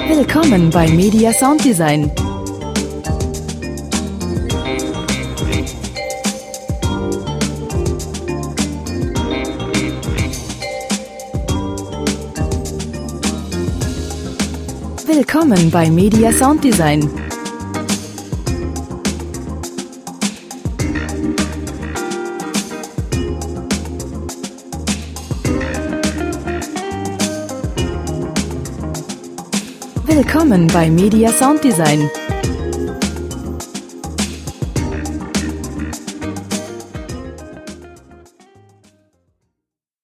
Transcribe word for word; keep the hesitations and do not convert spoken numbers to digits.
Willkommen bei Media Sound Design. Willkommen bei Media Sound Design. Willkommen bei Media Sound Design.